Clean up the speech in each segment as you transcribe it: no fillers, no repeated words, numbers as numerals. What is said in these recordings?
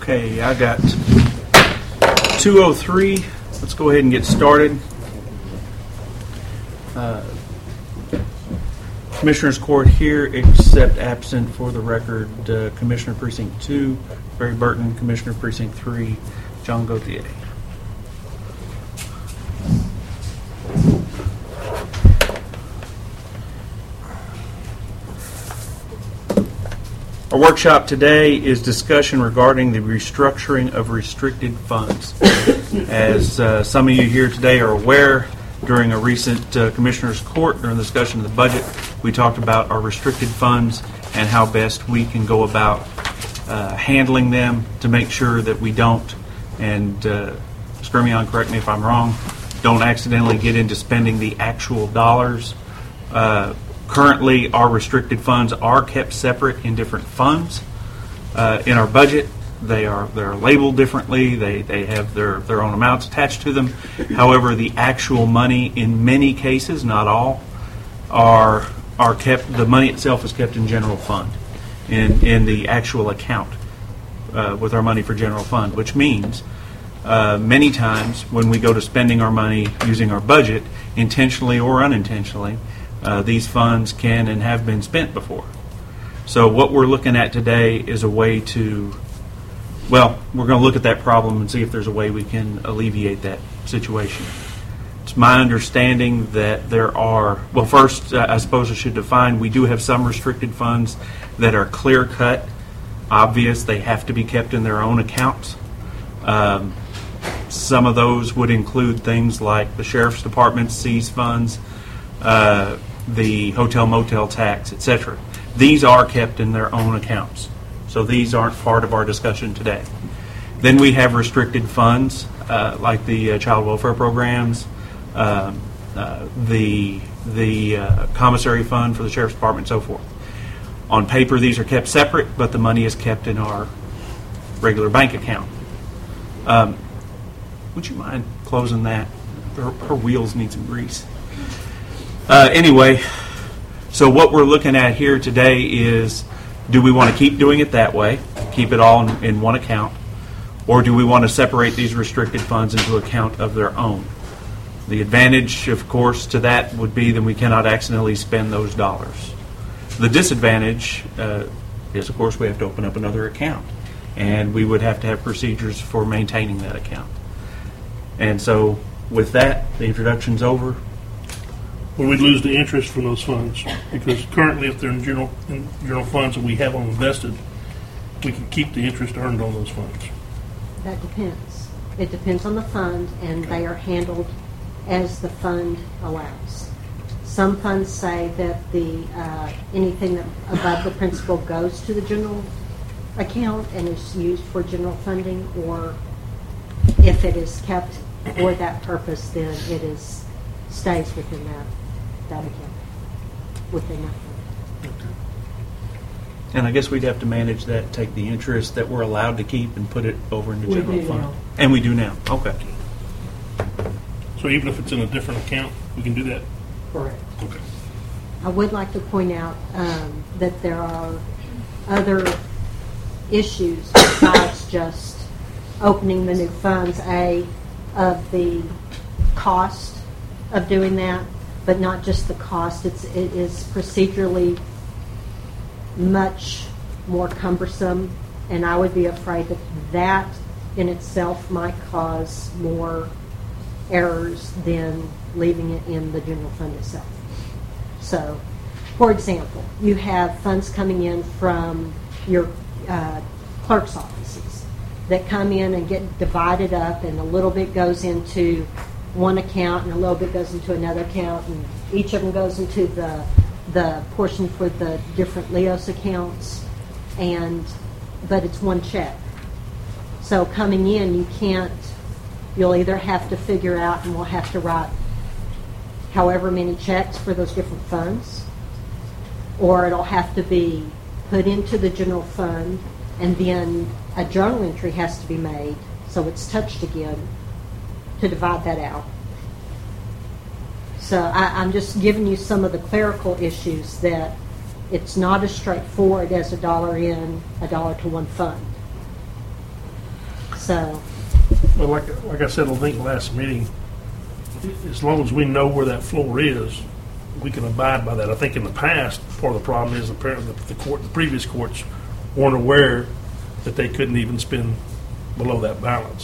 Okay, I got 203. Let's go ahead and get started. Commissioners Court here, except absent for the record, Commissioner Precinct 2, Barry Burton, Commissioner Precinct 3, John Gauthier. Our workshop today is discussion regarding the restructuring of restricted funds. As some of you here today are aware, during a recent Commissioners Court, during the discussion of the budget, we talked about our restricted funds and how best we can go about handling them to make sure that we don't, and Skirmion, correct me if I'm wrong, don't accidentally get into spending the actual dollars. Currently, our restricted funds are kept separate in different funds. In our budget, they're labeled differently. They have their own amounts attached to them. However, the actual money, in many cases, not all, are kept. The money itself is kept in general fund, in the actual account with our money for general fund, which means many times when we go to spending our money using our budget, intentionally or unintentionally, these funds can and have been spent before. So what we're looking at today is a way to, well, we're going to look at that problem and see if there's a way we can alleviate that situation. It's my understanding that there are, well, first, I suppose I should define, we do have some restricted funds that are clear-cut, obvious, they have to be kept in their own accounts. Some of those would include things like the Sheriff's Department seized funds, the hotel motel tax, etc. These are kept in their own accounts. So these aren't part of our discussion today. Then we have restricted funds like the child welfare programs, the commissary fund for the Sheriff's Department, and so forth. On paper, these are kept separate, but the money is kept in our regular bank account. Would you mind closing that? Her wheels need some grease. Anyway, so what we're looking at here today is, do we want to keep doing it that way, keep it all in one account, or do we want to separate these restricted funds into account of their own? The advantage, of course, to that would be that we cannot accidentally spend those dollars. The disadvantage is, of course, we have to open up another account, and we would have to have procedures for maintaining that account. And so with that, the introduction's over. Well, we'd lose the interest from those funds, because currently, if they're in general funds and we have them invested, we can keep the interest earned on those funds. That depends. It depends on the fund, and they are handled as the fund allows. Some funds say that the anything that above the principal goes to the general account and is used for general funding, or if it is kept for that purpose, then it stays within that account, within that fund. Okay. And I guess we'd have to manage that, take the interest that we're allowed to keep and put it over in the general fund. Now. And we do now. Okay. So even if it's in a different account, we can do that? Correct. Okay. I would like to point out that there are other issues besides just opening the new funds, of the cost of doing that, but not just the cost. It is procedurally much more cumbersome, and I would be afraid that in itself might cause more errors than leaving it in the general fund itself. So, for example, you have funds coming in from your clerk's offices that come in and get divided up, and a little bit goes into one account and a little bit goes into another account, and each of them goes into the portion for the different LEOS accounts, but it's one check. So coming in, you'll either have to figure out, and we'll have to write however many checks for those different funds, or it'll have to be put into the general fund, and then a journal entry has to be made so it's touched again to divide that out. So I'm just giving you some of the clerical issues, that it's not as straightforward as $1 in, $1 to one fund. So, Well, like I said, I think last meeting, as long as we know where that floor is, we can abide by that. I think in the past, part of the problem is apparently the previous courts weren't aware that they couldn't even spend below that balance.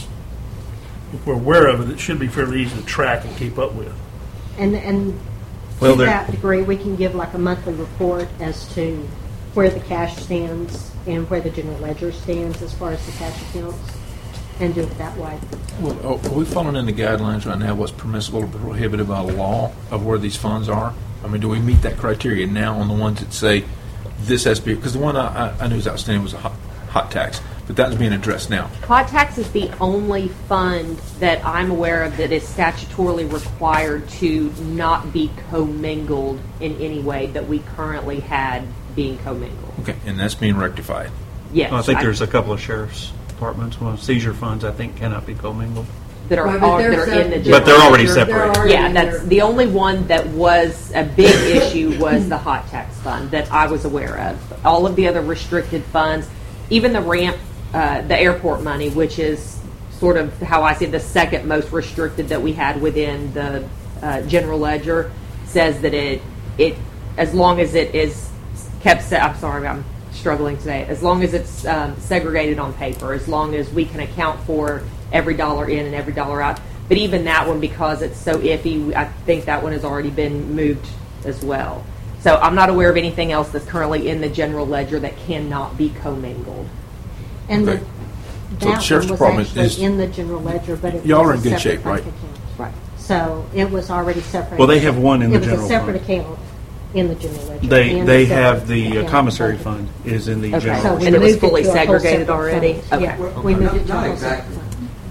If we're aware of it, it should be fairly easy to track and keep up with. and Well, to there- that degree, we can give like a monthly report as to where the cash stands and where the general ledger stands as far as the cash accounts, and do it that way. Well, are we following in the guidelines right now, what's permissible or prohibited by law of where these funds are? I mean, do we meet that criteria now on the ones that say this has to be, because the one I knew was outstanding was a hot tax, but that's being addressed now. Hot tax is the only fund that I'm aware of that is statutorily required to not be commingled in any way that we currently had being commingled. Okay, and that's being rectified. Yes. I think there's a couple of sheriff's departments, well, seizure funds, I think, cannot be commingled. that are, Right, but they're that are in the separate. general But they're already ledger. separated. Yeah, that's the only one that was a big issue was the hot tax fund that I was aware of. All of the other restricted funds, even the ramp, the airport money, which is sort of how I see the second most restricted that we had within the general ledger, says that it as long as it is kept. I'm sorry, I'm struggling today. As long as it's segregated on paper, as long as we can account for every dollar in and every dollar out. But even that one, because it's so iffy, I think that one has already been moved as well. So I'm not aware of anything else that's currently in the general ledger that cannot be commingled. And Okay. So the that sheriff's one was department actually is- in the general ledger, but it Y'all was are a in good separate shape, bank right? account. Right. So it was already separated. Well, they have one in the general It was a separate fund. account in the general ledger. They and they a separate have the account. commissary fund is in the Okay. general. So we And it was moved fully to a whole segregated separate already? fund. Okay. Yeah, we moved it to a Not whole exactly. separate fund.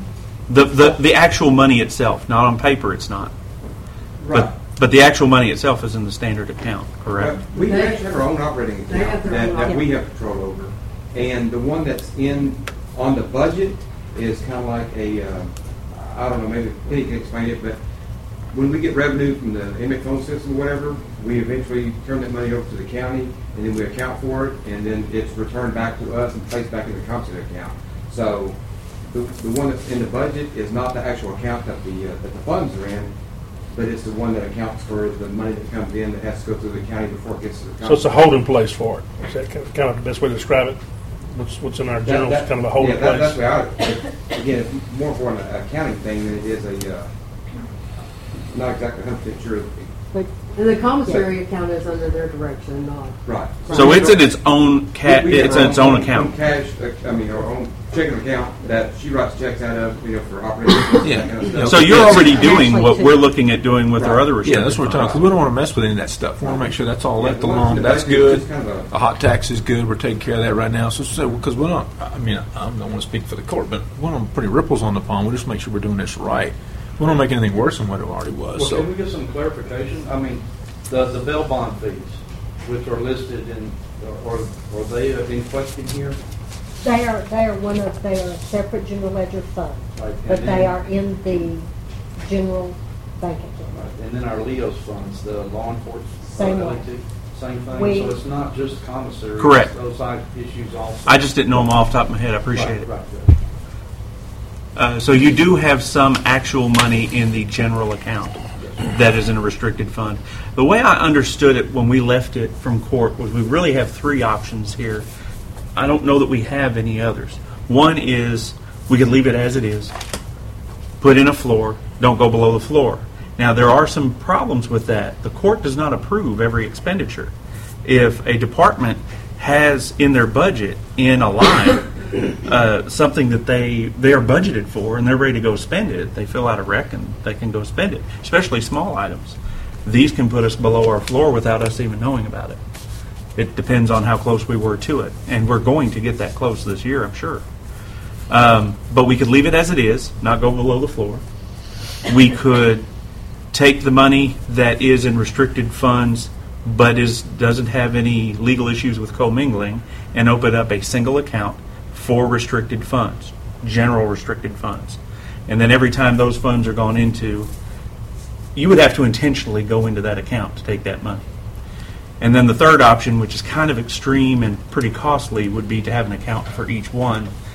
The actual money itself, not on paper, it's not. Right. But the actual money itself is in the standard account, correct? We actually have our own operating They have account their that, own that we operating. have control over. And the one that's on the budget is kind of like I don't know, maybe Penny can explain it, but when we get revenue from the inmate phone system or whatever, we eventually turn that money over to the county, and then we account for it, and then it's returned back to us and placed back in the commissary account. So the one that's in the budget is not the actual account that the funds are in, but it's the one that accounts for the money that comes in that has to go through the county before it gets to the So it's a commissary. holding place for it. Is that kind of the best way to describe it? What's in our general is kind of a holding Yeah, that's place. the way again, it's more for an accounting thing than it is not exactly 100% sure. But And the commissary account is under their direction, not. Right. So it's in its own We have it's our in its own account. Cash, our own checking account that she writes checks out of, for operating. that kind of stuff. So you're already And doing actually, what too. we're looking at doing with our other Yeah, restricted that's what we're talking, funds. because we don't want to mess with any of that stuff. We want to make sure that's all Yeah, left the ones alone. in the That's budget good. is just kind of A hot tax is good. We're taking care of that right now. So because we don't, I mean, I don't want to speak for the court, but we don't put any ripples on the pond. We just make sure we're doing this right. We don't make anything worse than what it already was. Well, So can we get some clarification? I mean, the bail bond fees, which are listed in, or they in question here? they are a separate general ledger fund, Right, and but they then- are in the general bank account. And then our LEOS funds, the law enforcement. Same way. LAT, Same thing, We- so it's not just commissary. Correct. it's Those side issues also. I just didn't know them off the top of my head. I appreciate it. Right. So you do have some actual money in the general account that is in a restricted fund. The way I understood it when we left it from court was we really have three options here. I don't know that we have any others. One is we could leave it as it is, put in a floor, don't go below the floor. Now, there are some problems with that. The court does not approve every expenditure. If a department has in their budget, in a line, something that they are budgeted for and they're ready to go spend it, they fill out a rec and they can go spend it, especially small items. These can put us below our floor without us even knowing about it. It depends on how close we were to it, and we're going to get that close this year, I'm sure. But we could leave it as it is, not go below the floor. We could take the money that is in restricted funds but doesn't have any legal issues with commingling and open up a single account for restricted funds, general restricted funds. And then every time those funds are gone into, you would have to intentionally go into that account to take that money. And then the third option, which is kind of extreme and pretty costly, would be to have an account for each one.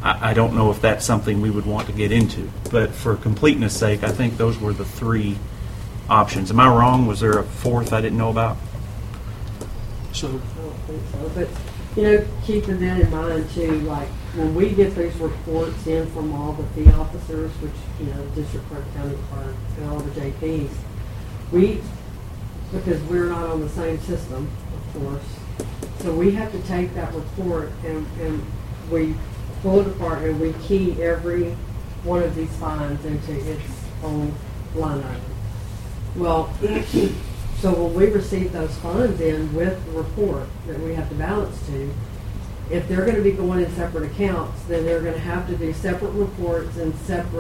I don't know if that's something we would want to get into. But for completeness sake, I think those were the three options. Am I wrong? Was there a fourth I didn't know about? So, I don't think so, but, keeping that in mind too, like, when we get these reports in from all the fee officers, which, district clerk, county clerk, and all the JPs, because we're not on the same system, of course, so we have to take that report and we pull it apart and we key every one of these fines into its own line item. Well, so when we receive those funds in with the report that we have to balance to, if they're going to be going in separate accounts, then they're going to have to do separate reports and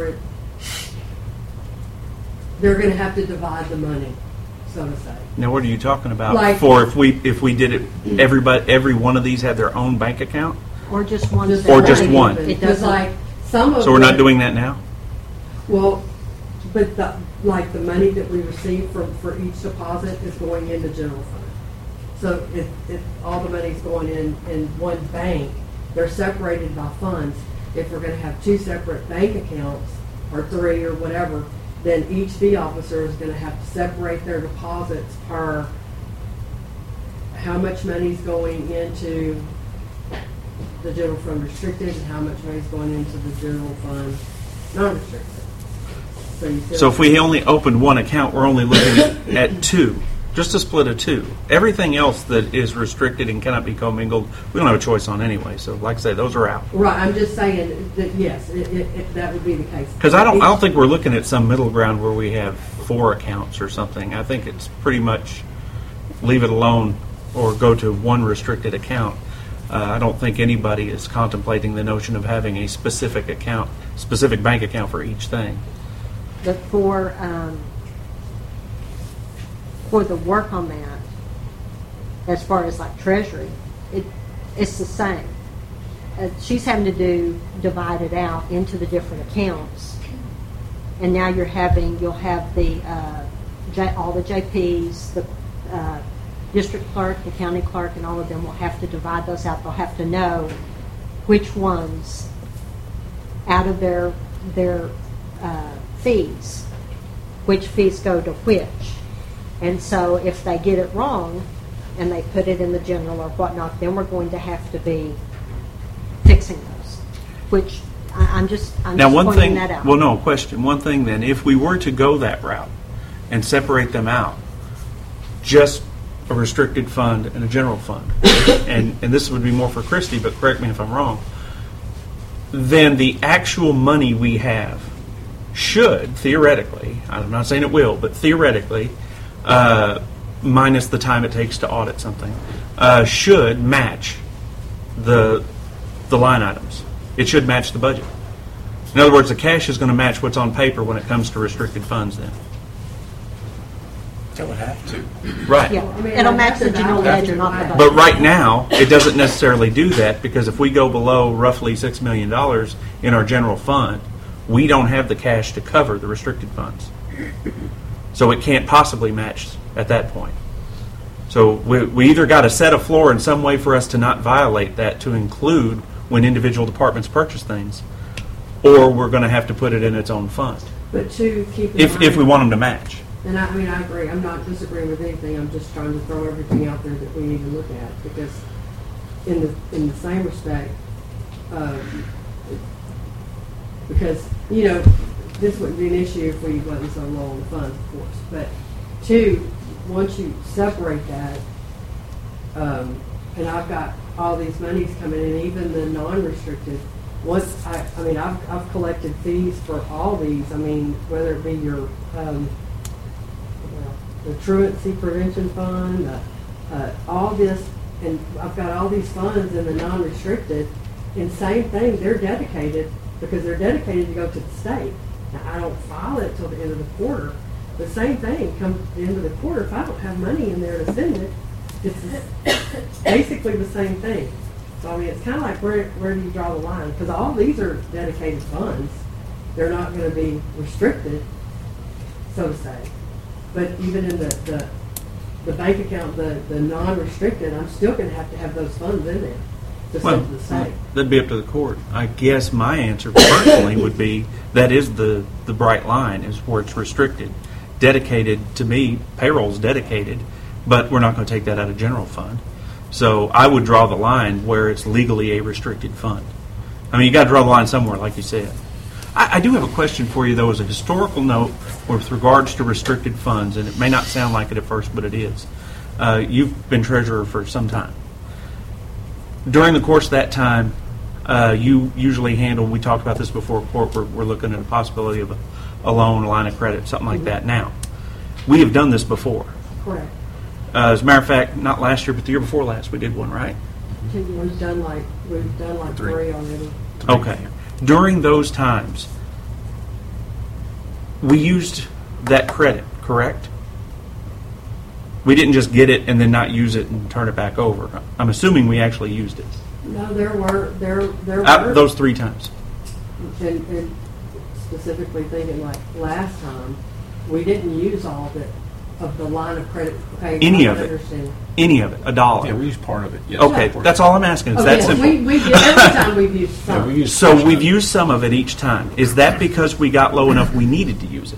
they're going to have to divide the money, so to say. Now, what are you talking about? Like- For if we did it, every one of these had their own bank account? Or just one. Or just one. It Because doesn't. like, some of So we're not what- doing that now? Well, but the money that we receive for each deposit is going into general fund. So if all the money's going in one bank, they're separated by funds. If we're gonna have two separate bank accounts, or three, or whatever, then each fee officer is gonna have to separate their deposits per how much money's going into the general fund restricted and how much money's going into the general fund non-restricted. So if we only opened one account, we're only looking at two, just a split of two. Everything else that is restricted and cannot be commingled, we don't have a choice on anyway. So like I say, those are out. Right, I'm just saying that, yes, that would be the case. Because I don't think we're looking at some middle ground where we have 4 accounts or something. I think it's pretty much leave it alone or go to one restricted account. I don't think anybody is contemplating the notion of having a specific bank account for each thing. But for the work on that, as far as like treasury, it's the same. She's having to divide it out into the different accounts, and now you'll have the all the JPs, the district clerk, the county clerk, and all of them will have to divide those out. They'll have to know which ones out of their fees, which fees go to which. And so if they get it wrong and they put it in the general or whatnot, then we're going to have to be fixing those, which I'm just Now, one pointing thing, that out. well, no, question. One thing then, if we were to go that route and separate them out, just a restricted fund and a general fund, and this would be more for Christie, but correct me if I'm wrong, then the actual money we have should, theoretically, I'm not saying it will, but theoretically, minus the time it takes to audit something, should match the line items. It should match the budget. In other words, the cash is going to match what's on paper when it comes to restricted funds then. It would have to. Right. Yeah, I mean, it'll I'd match have to the general validate ledger, not the that. budget. But right now, it doesn't necessarily do that because if we go below roughly $6 million in our general fund, we don't have the cash to cover the restricted funds. So it can't possibly match at that point. So we either got to set a floor in some way for us to not violate that to include when individual departments purchase things, or we're going to have to put it in its own fund But to keep in if mind, we want them to match. and I agree, I'm not disagreeing with anything, I'm just trying to throw everything out there that we need to look at, because in the same respect, because, this wouldn't be an issue if we wasn't so low on the funds, of course, but two, once you separate that, and I've got all these monies coming in, even the non-restricted, once I've collected fees for all these, whether it be your, the truancy prevention fund, all this, and I've got all these funds in the non-restricted, and same thing, they're dedicated, because they're dedicated to go to the state. Now, I don't file it till the end of the quarter. The same thing, come the end of the quarter, if I don't have money in there to send it, it's basically the same thing. So, it's kind of like, where do you draw the line? Because all these are dedicated funds. They're not going to be restricted, so to say. But even in the bank account, the non-restricted, I'm still going to have those funds in there. to Well, send to the state. that'd be up to the court. I guess my answer personally would be that is the bright line, is where it's restricted. Dedicated, to me, payroll's dedicated, but we're not going to take that out of general fund. So I would draw the line where it's legally a restricted fund. I mean, you got to draw the line somewhere, like you said. I do have a question for you, though, as a historical note with regards to restricted funds, and it may not sound like it at first, but it is. You've been treasurer for some time. During the course of that time, you usually handle, we talked about this before, court, we're looking at a possibility of a loan, a line of credit, something like that now. We have done this before. Correct. As a matter of fact, not last year, but the year before last, we did one, right? We've done like three already. Okay. During those times, we used that credit, correct? We didn't just get it and then not use it and turn it back over. I'm assuming we actually used it. No, there were. Those 3 times. And specifically thinking like last time, we didn't use all of it, of the line of credit. Okay, Any I of it. understand. Any of it. $1. Yeah, we use part of it. Yes. Okay, that's all I'm asking. Is Oh, that yes, simple? we did every time we've used Yeah, some. we use So we've used some of it each time. Is that because we got low enough we needed to use it?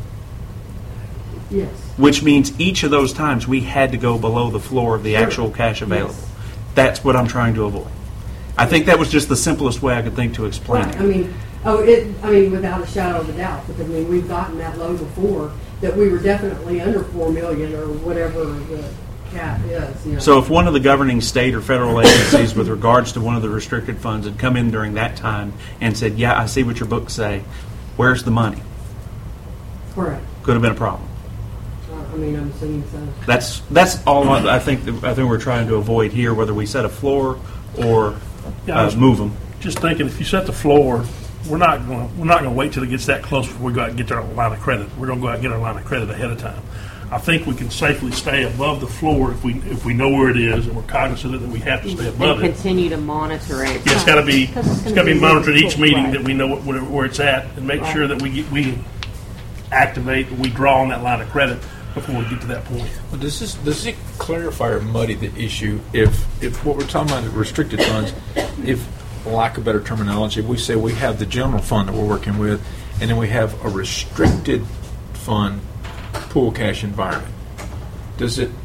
Yes. Which means each of those times we had to go below the floor of the Sure. actual cash available. Yes. That's what I'm trying to avoid. I think that was just the simplest way I could think to explain Right. it. I mean, without a shadow of a doubt, because I mean, we've gotten that low before, that we were definitely under 4 million or whatever the cap is, you know. So if one of the governing state or federal agencies with regards to one of the restricted funds had come in during that time and said, yeah, I see what your books say, where's the money? Correct. Could have been a problem. I mean, I'm assuming so. That's all I think we're trying to avoid here, whether we set a floor or Yeah, I was move them. just thinking, if you set the floor, we're not going to wait till it gets that close before we go out and get our line of credit. We're going to go out and get our line of credit ahead of time. I think we can safely stay above the floor if we know where it is and we're cognizant that we have to stay above And it. continue to monitor it. Yeah, it's got to be Because it's it's gonna got to be be monitored each difficult, meeting right. that we know where it's at and make sure that we activate, we draw on that line of credit before we get to that point. Well, does it clarify or muddy the issue if what we're talking about is restricted funds, if, for lack of better terminology, we say we have the general fund that we're working with, and then we have a restricted fund pool cash environment. Does it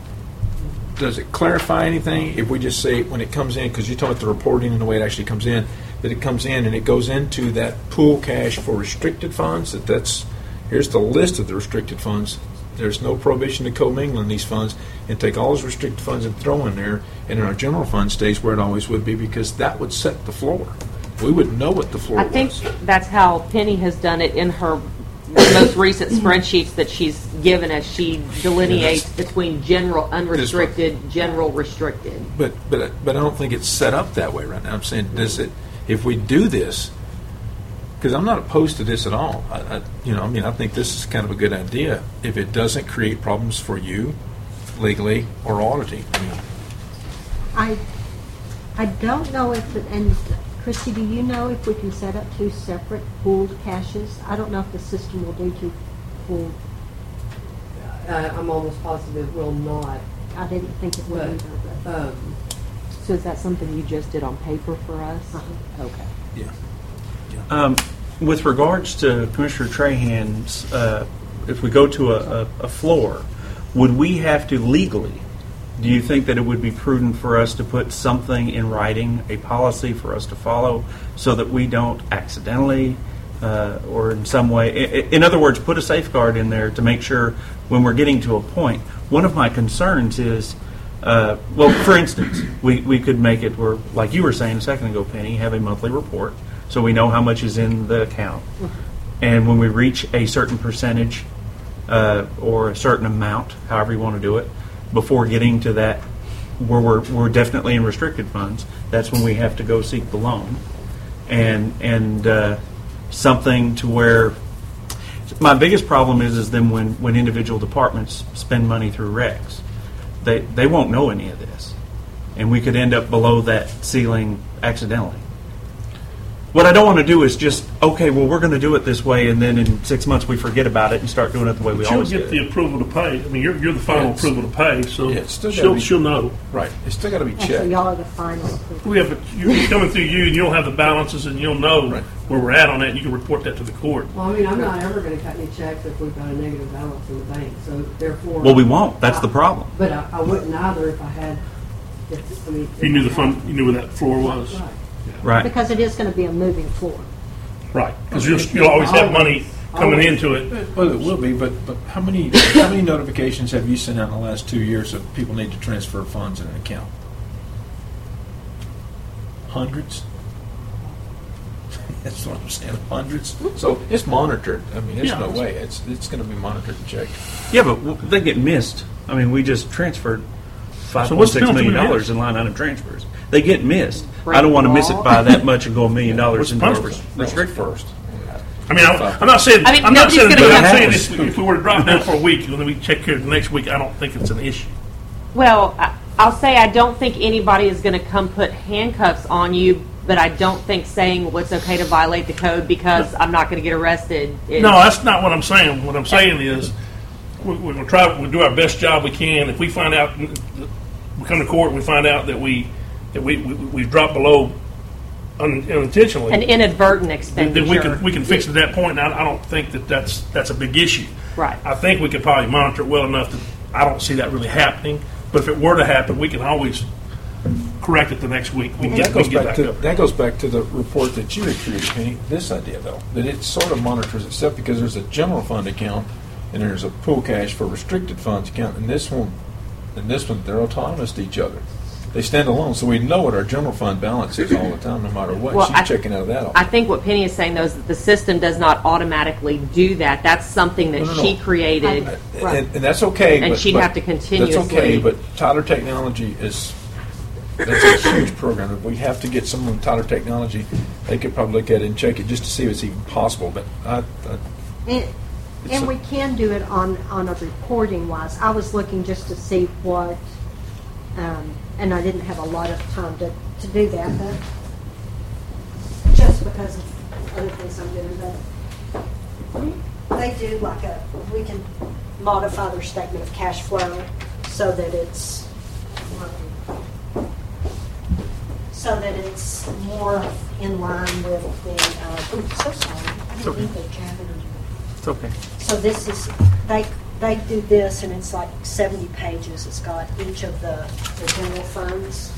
clarify anything if we just say when it comes in, because you talk about the reporting and the way it actually comes in, that it comes in and it goes into that pool cash for restricted funds, that's here's the list of the restricted funds. There's no prohibition to commingling these funds, and take all those restricted funds and throw in there, and then our general fund stays where it always would be, because that would set the floor. We would know what the floor I think was. that's how Penny has done it in her most recent spreadsheets that she's given us. She delineates between general unrestricted, general restricted. But I don't think it's set up that way right now. I'm saying, does it? If we do this, because I'm not opposed to this at all. I think this is kind of a good idea if it doesn't create problems for you, legally or auditing. I don't know if, and Christy, do you know if we can set up 2 separate pooled caches? I don't know if the system will do 2 pooled. I'm almost positive it will not. I didn't think it would But, either, but. So is that something you just did on paper for us? Okay. Yeah. With regards to Commissioner Trahan's, if we go to a floor, would we have to legally, do you think that it would be prudent for us to put something in writing, a policy for us to follow, so that we don't accidentally or in some way, in other words, put a safeguard in there to make sure when we're getting to a point? One of my concerns is, for instance, we could make it where, like you were saying a second ago, Penny, have a monthly report so we know how much is in the account. And when we reach a certain percentage or a certain amount, however you want to do it, before getting to that where we're definitely in restricted funds, that's when we have to go seek the loan. And something to where my biggest problem is then when individual departments spend money through recs, they won't know any of this, and we could end up below that ceiling accidentally. What I don't want to do is just, okay, well, we're going to do it this way, and then in 6 months we forget about it and start doing it the way we She'll always get do the it. approval to pay. I mean, you're the final Yes. approval to pay, so Yeah, it's still gotta be- she'll know. Right. It's still got to be And so checked. y'all are the final approval. We have you're coming through you, and you'll have the balances, and you'll know Right. where we're at on that. And you can report that to the court. Well, I mean, I'm not ever gonna cut any checks if we've got a negative balance in the bank, so therefore. Well, we won't. That's the problem. But I wouldn't either if I had, I mean. You knew the fund. You knew where that floor was. Right. Right. Because it is going to be a moving floor. Right. Because you'll always have money coming into it. Well, it will be, but how many notifications have you sent out in the last 2 years of people need to transfer funds in an account? Hundreds? That's what I'm saying, hundreds. So it's monitored. I mean, there's Yeah. no way. It's going to be monitored and checked. Yeah, but they get missed. I mean, we just transferred So what's the $5.6 million penalty with in line item transfers. They get missed. Break I don't want to the miss it law. by that much and go $1 million What's into the our punishment? restricted. First. I mean, I'm not saying. I mean, I'm not nobody's saying. gonna I'm have saying to. if we were to drop down for a week and then we check here the next week, I don't think it's an issue. Well, I'll say I don't think anybody is going to come put handcuffs on you, but I don't think saying what's okay to violate the code because I'm not going to get arrested. Is, No, that's not what I'm saying. What I'm saying is we're going to we'll do our best job we can. If we find out, we come to court and we find out that we've dropped below unintentionally. an inadvertent Then expenditure. we can fix it at that point. And I don't think that's a big issue. Right. I think we could probably monitor it well enough that I don't see that really happening. But if it were to happen, we can always correct it the next week. We can That get, goes we can back get to back up. that goes back to the report that you had created, Penny. This idea, though, that it sort of monitors itself because there's a general fund account and there's a pool cash for restricted funds account, and this one, they're autonomous to each other. They stand alone, so we know what our general fund balance is all the time, no matter what. Well, She's checking out of that. All I think what Penny is saying, though, is that the system does not automatically do that. That's something that No. she created. and that's okay. And but, she'd but have to continuously- That's okay, but Tyler Technology that's a huge program. If we have to get someone with Tyler Technology, they could probably look at it and check it just to see if it's even possible. But And we can do it on a reporting wise. I was looking just to see what, and I didn't have a lot of time to do that, but just because of other things I'm doing. But they do we can modify their statement of cash flow so that it's more in line with the. Oops, so sorry. I didn't mean to jab it on you. It's okay. So this is, they do this, and it's like 70 pages. It's got each of the general funds.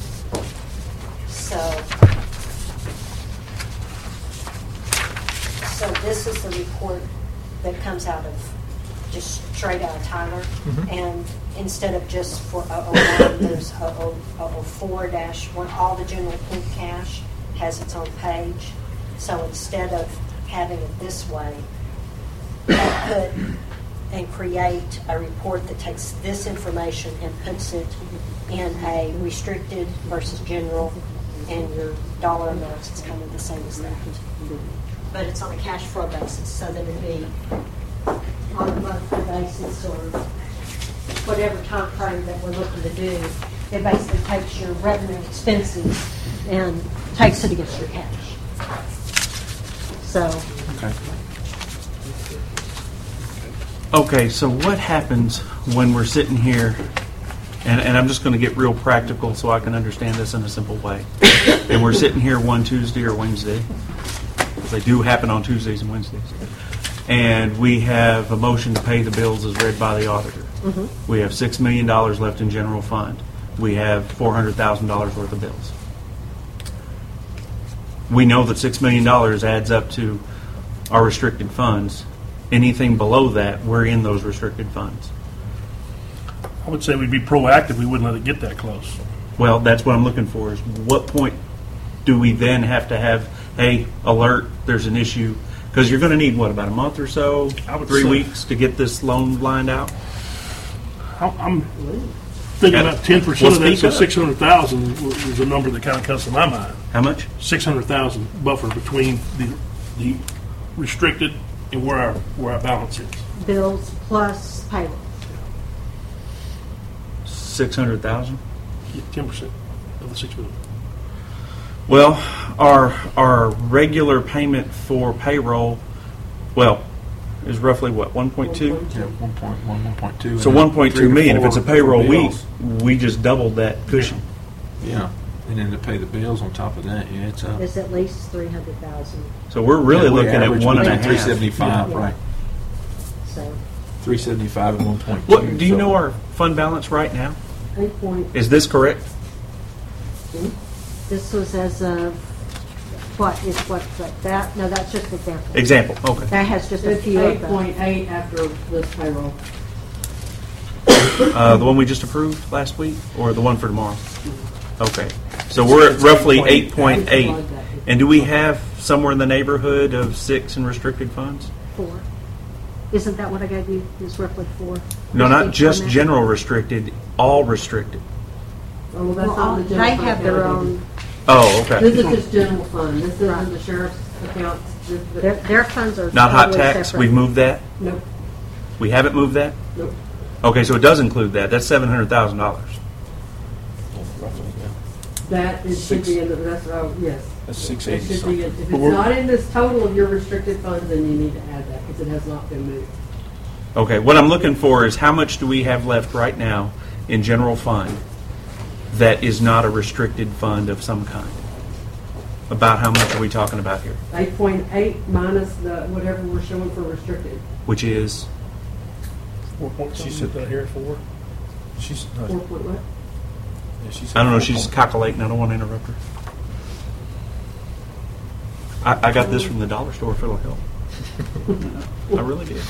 So this is the report that comes out of, just straight out of Tyler. And instead of just for 001, there's 004-1. All the general pool cash has its own page. So instead of having it this way, put and create a report that takes this information and puts it in a restricted versus general, and your dollar amounts is kind of the same as that. But it's on a cash flow basis, so that it'd be on a monthly basis or whatever time frame that we're looking to do. It basically takes your revenue and expenses and takes it against your cash. So. Okay, so what happens when we're sitting here, and I'm just going to get real practical so I can understand this in a simple way, and we're sitting here one Tuesday or Wednesday, because they do happen on Tuesdays and Wednesdays, and we have a motion to pay the bills as read by the auditor. We have $6 million left in general fund. We have $400,000 worth of bills. We know that $6 million adds up to our restricted funds. Anything below that, we're in those restricted funds. I would say we'd be proactive. We wouldn't let it get that close. Well, that's what I'm looking for, is what point do we then have to have, hey, alert, there's an issue? Because you're going to need, what, about a month or so, I would 3 say- weeks to get this loan lined out? I'm thinking about 10% Well, of that, so speak up. 600,000 is a number that kind of comes to my mind. How much? 600,000 buffer between the restricted and where our balance is. Bills plus payroll. 600,000? 10% of the 6 million. Well, our regular payment for payroll, well, is roughly what, 1.2? Yeah, 1.1, 1.2. So and then 1.2 3 or million. If 4 it's a payroll for week, bills. we just doubled that cushion. Yeah, and then to pay the bills on top of that, yeah, it's It's at least 300,000, So we're really yeah, we looking at average 1.5. between 375, Yeah. right? so 375 and 1.2. What, do you so- know our fund balance right now? 8 point, Is this correct? this was as of, that, no, that's just example. Example, okay. That has just a it's few of them. 8.8 after this payroll. The one we just approved last week, or the one for tomorrow? Okay. So we're at roughly 8.8. And do we have somewhere in the neighborhood of 6 in restricted funds? 4. Isn't that what I gave you, is roughly 4? No, not Restricted just fund. general restricted, all restricted. Oh, well, that's Well, not the general they fund have their account. own, Oh, okay. This is just general fund. This Right. isn't the sheriff's account. their funds are Not hot totally tax, separate. we've moved that? Nope, We haven't moved that? nope. Okay, so it does include that. That's $700,000. Roughly, yeah. That is, should be in the, that's, yes. That's It 680 should be, something. if it's not in this total of your restricted funds, then you need to add that, because it has not been moved. Okay, what I'm looking for is how much do we have left right now in general fund that is not a restricted fund of some kind? About how much are we talking about here? 8.8 minus the, whatever we're showing for restricted, Which is, 4 point She something, said- did I hear it 4? She's, 4 point what? yeah, she's I don't know, she's calculating, I don't want to interrupt her. I got this from the dollar store, if it'll help. I really did.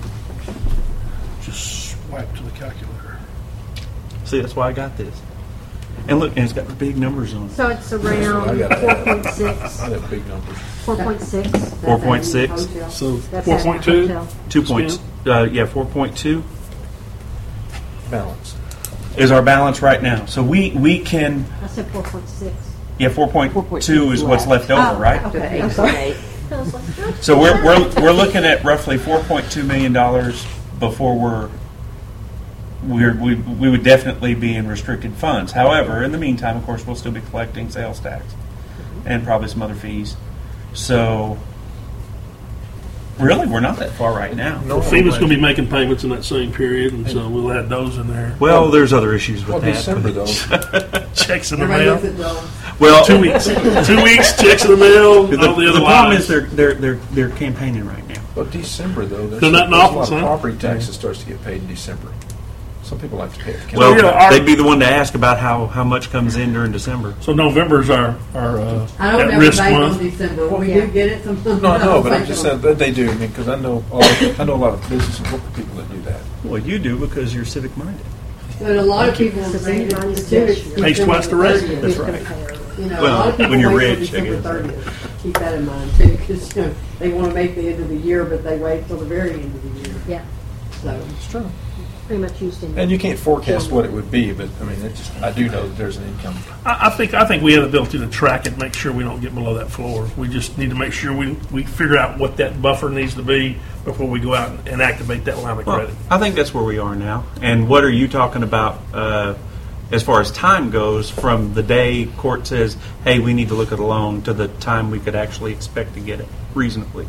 Just swipe to the calculator. See, that's why I got this. And look, and it's got the big numbers on it. So it's around I got that. 4.6, I got big numbers. 4.6. That's 4.6. adding hotel. So That's 4.2? hotel. 2 points, 4.2 Balance. is our balance right now. So we can, I said 4.6. yeah, 4.2 is what's left over, Oh, right? okay. Eight I'm point sorry. eight. I was like, oh. So we're looking at roughly $4.2 million before we would definitely be in restricted funds. However, in the meantime, of course, we'll still be collecting sales tax and probably some other fees. So really, we're not that far right now. Well, FEMA's going to be making payments in that same period, and so we'll add those in there. Well, there's other issues with Well, that. December, but- though. Checks in the Everybody mail. looks at those. Well, 2 weeks. 2 weeks, checks in the mail, The, all the other the problem lines. is they're campaigning right now. Well, December, though, there's They're not in there's a office, lot of huh? property tax that starts to get paid in December. Some people like to pay it. Well, yeah, our- they'd be the one to ask about how much comes in during December. So November's our I don't never at-risk bank on month. December. We Yeah. do get it sometimes. No, I know, but I I'm don't just bank saying that they do. I mean, because I know a lot of business and corporate people that do that. Well, you do because you're civic minded. on it. But a lot of people Because bank anybody it is too. this year. Pays twice the rate. December That's 30th. right. You know, Well, a lot of people when you're wait rich, till I December guess. 30th. Keep that in mind too, because they want to make the end of the year, but they wait till the very end of the year. Yeah, So It's true. pretty much used in. And you can't forecast what it would be, but I mean, it's just, I do know that there's an income. I think we have the ability to track it, make sure we don't get below that floor. We just need to make sure we figure out what that buffer needs to be before we go out and activate that line of Well, credit. I think that's where we are now. And what are you talking about as far as time goes from the day court says, hey, we need to look at a loan to the time we could actually expect to get it reasonably?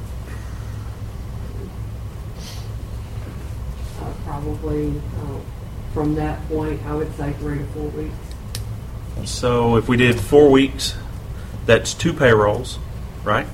probably from that point, I would say 3 to 4 weeks. So if we did 4 weeks, that's 2 payrolls, right?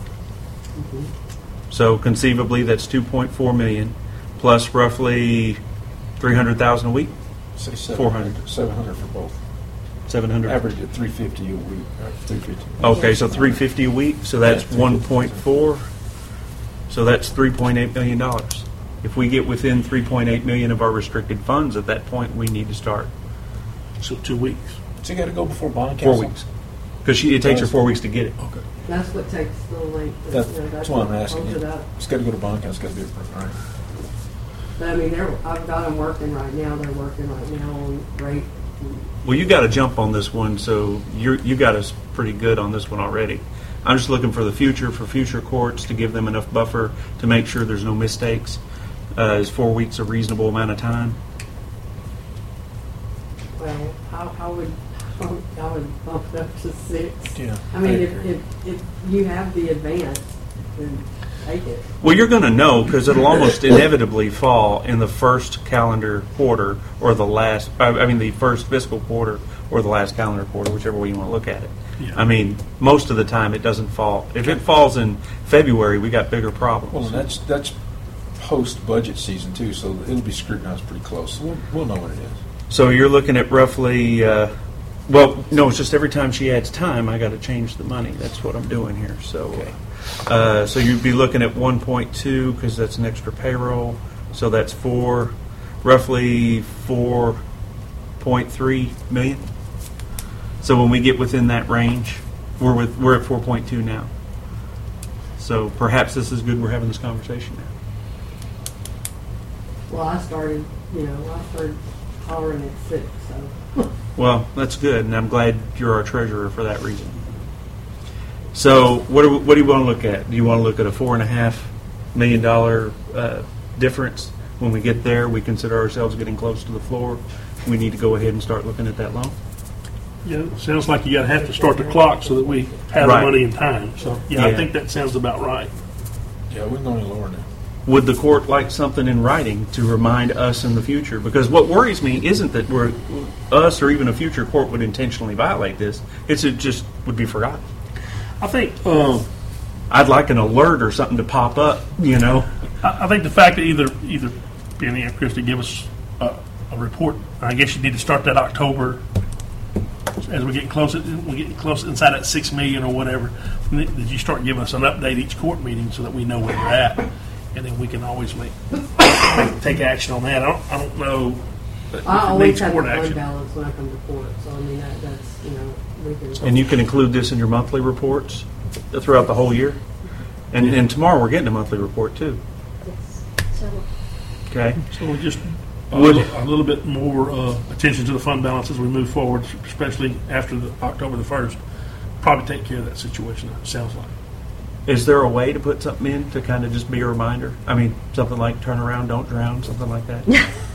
So conceivably, that's 2.4 million plus roughly 300,000 a week, Say 400. 700 for both. 700. Average at 350 a week. 350. Okay, so 350 a week, so that's Yeah, 1.4. So that's $3.8 million. If we get within 3.8 million of our restricted funds, at that point, we need to start So 2 weeks. So you got to go before bond 4 council. weeks. Because it takes her 4 weeks to get it. Okay. That's what takes the length. That's why I'm asking holds you. it up. It's got to go to bond council. It's got to be approved, right? But I mean, I've got them working right now. They're working right now on rate. Well, you got to jump on this one, so you got us pretty good on this one already. I'm just looking for the future, for future courts to give them enough buffer to make sure there's no mistakes. Is 4 weeks a reasonable amount of time? Well, I would I would bump it up to 6. Yeah, I mean, I if, agree. if you have the advance, then take it. Well, you're going to know because it'll almost inevitably fall in the first calendar quarter or the last, I mean, the first fiscal quarter or the last calendar quarter, whichever way you want to look at it. Yeah. I mean, most of the time it doesn't fall. If it falls in February, we got bigger problems. Well, and that's post-budget season, too, so it'll be scrutinized pretty close. We'll know what it is. So you're looking at roughly, well, no, it's just every time she adds time, I got to change the money. That's what I'm doing here. So, Okay. so you'd be looking at 1.2 because that's an extra payroll. So that's roughly 4.3 million. So when we get within that range, we're at 4.2 now. So perhaps this is good. We're having this conversation now. Well, I started hollering at 6, so. Well, that's good, and I'm glad you're our treasurer for that reason. So, what do you want to look at? Do you want to look at a $4.5 million difference? When we get there, we consider ourselves getting close to the floor. We need to go ahead and start looking at that loan. Yeah, it sounds like you have to start the clock so that we have Right. the money in time. So, yeah, I Yeah. think that sounds about right. Yeah, we can go any lower now. Would the court like something in writing to remind us in the future? Because what worries me isn't that us or even a future court would intentionally violate this. It just would be forgotten. I think I'd like an alert or something to pop up, you know. I think the fact that either Penny or Christie give us a report, I guess you need to start that October as we get close inside that 6 million or whatever. That you start giving us an update each court meeting so that we know where we're at, and then we can always take action on that. I don't know. If I it always needs have the court fund action. balance when I come to court, so I mean, that's, we can. And you can include this in your monthly reports throughout the whole year. And tomorrow we're getting a monthly report too. Yes. So, Okay. So we just Would- a little bit more attention to the fund balance as we move forward, especially after October the 1st. Probably take care of that situation, it sounds like. Is there a way to put something in to kind of just be a reminder? I mean, something like turn around, don't drown, something like that.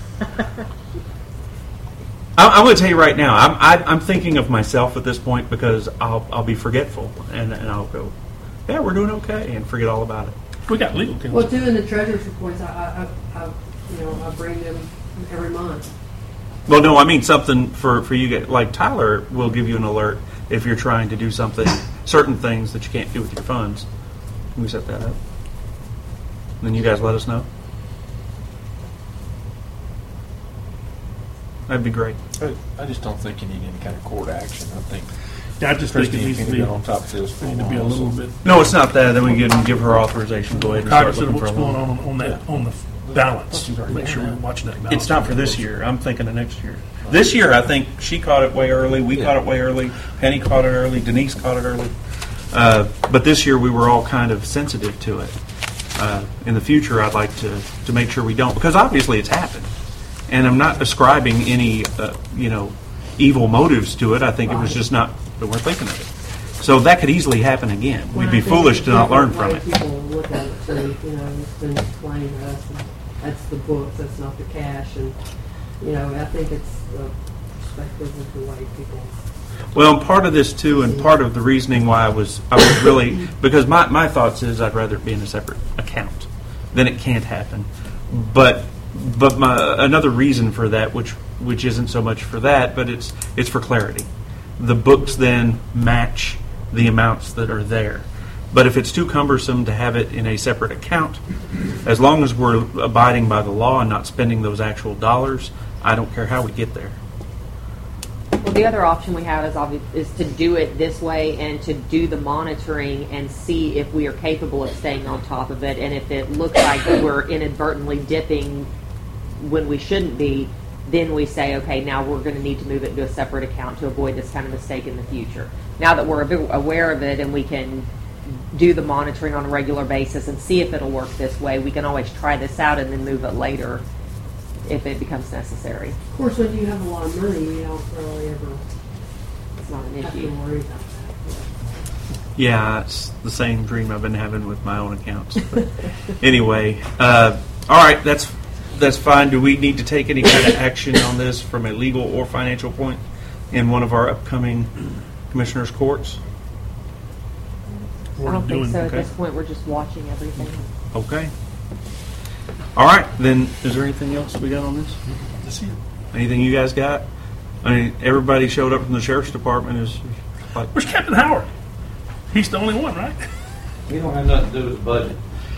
I'm going to tell you right now. I'm thinking of myself at this point because I'll be forgetful and I'll go, yeah, we're doing okay, and forget all about it. We got legal counsel. Well, too, in the treasurer's reports, I bring them every month. Well, no, I mean something for you guys. Like Tyler will give you an alert if you're trying to do something, certain things that you can't do with your funds. Can we set that up? And then you guys let us know. That'd be great. I just don't think you need any kind of court action. I think Yeah, I just think it Christie needs to can be get on top of this for a need to be a while, little so- bit No, it's not that. Then we can give her authorization. Go ahead and start cognizant of looking for what's a going loan. on the balance. Make sure we're watching that balance. It's not for this year. I'm thinking of next year. This year, I think she caught it way early. We caught it way early. Penny caught it early. Denise caught it early. But this year, we were all kind of sensitive to it. In the future, I'd like to make sure we don't, because obviously it's happened, and I'm not ascribing any evil motives to it. I think it was just not that we're thinking of it. So that could easily happen again. We'd be foolish to not learn from it. People look at it too, it's been explained to us, and that's the books, that's not the cash, and, I think it's the perspective of the way people. Well, part of this too, and part of the reasoning why I was really, because my thoughts is I'd rather it be in a separate account. Then it can't happen. But another reason for that, which isn't so much for that, but it's for clarity. The books then match the amounts that are there. But if it's too cumbersome to have it in a separate account, as long as we're abiding by the law and not spending those actual dollars, I don't care how we get there. Well, the other option we have is to do it this way and to do the monitoring and see if we are capable of staying on top of it. And if it looks like we're inadvertently dipping when we shouldn't be, then we say, okay, now we're going to need to move it to a separate account to avoid this kind of mistake in the future. Now that we're aware of it and we can do the monitoring on a regular basis and see if it'll work this way, we can always try this out and then move it later if it becomes necessary. Of course, when you have a lot of money, you don't really ever It's not an have to issue. worry about that. Yeah, it's the same dream I've been having with my own accounts. But anyway, all right, that's fine. Do we need to take any kind of action on this from a legal or financial point in one of our upcoming commissioners' courts? I don't think doing- so. At okay. this point, we're just watching everything. Okay. All right, then, is there anything else we got on this? That's it. Anything you guys got? I mean, everybody showed up from the sheriff's department is like, Where's Captain Howard? He's the only one, right? You don't have nothing to do with the budget.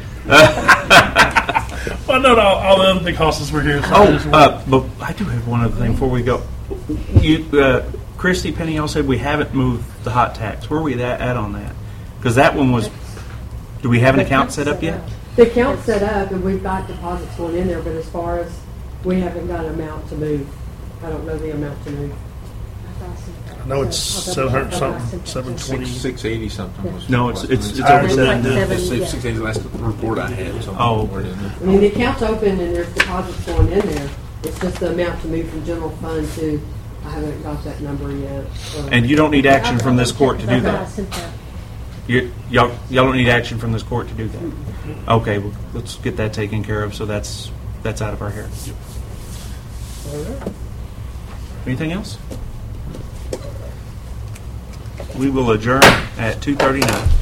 Well, no, all the other big hosses were here. So I just but I do have one other thing before we go. Christy, Penny, y'all said we haven't moved the hot tax. Where are we at on that? Because that one was, do we have an account set up yet? The account's set up, and we've got deposits going in there, but as far as, we haven't got an amount to move. I don't know the amount to move. I know it's 700 something, 720. 680 something. Was No, it's I over heard that. that. Seven, It's yeah. 680 the last report I had. So Oh, where did it- I mean, the account's open and there's deposits going in there. It's just the amount to move from general fund to, I haven't got that number yet. So- And you don't need action from this court to do I that. sent that. Y'all don't need action from this court to do that. Okay, well, let's get that taken care of. So that's out of our hair. Anything else? We will adjourn at 2:39.